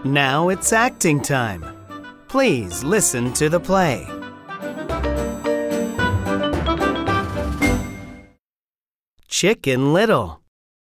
Now it's acting time. Please listen to the play. Chicken Little.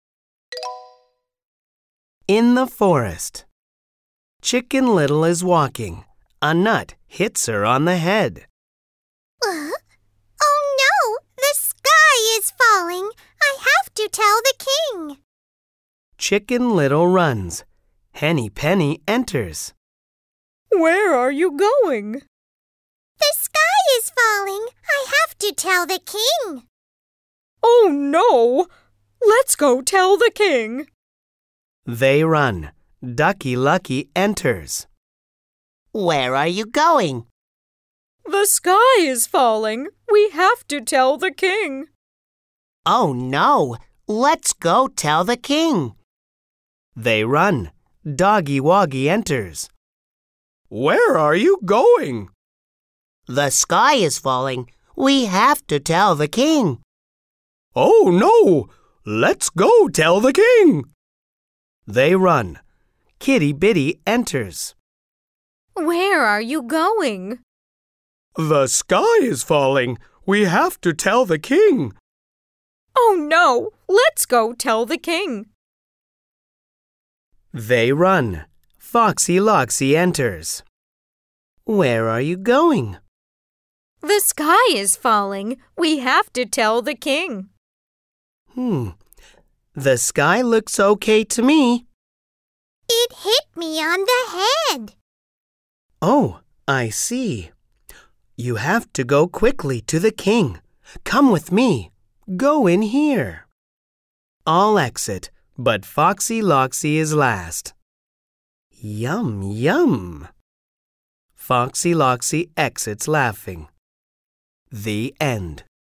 In the forest. Chicken Little is walking. A nut hits her on the head. Oh no! The sky is falling! I have to tell the king! Chicken Little runs. Henny Penny enters. Where are you going? The sky is falling! I have to tell the king! Oh no! Let's go tell the king! They run. Ducky Lucky enters. Where are you going? The sky is falling. We have to tell the king. Oh no! Let's go tell the king. They run. Doggy Woggy enters. Where are you going? The sky is falling. We have to tell the king. Oh no! Let's go tell the king. They run. Kitty Bitty enters. Where are you going? The sky is falling. We have to tell the king. Oh no! Let's go tell the king. They run. Foxy Loxy enters. Where are you going? The sky is falling. We have to tell the king. The sky looks okay to me. It hit me on the head. Oh, I see. You have to go quickly to the king. Come with me. Go in here. All exit, but Foxy Loxy is last. Yum, yum. Foxy Loxy exits laughing. The end.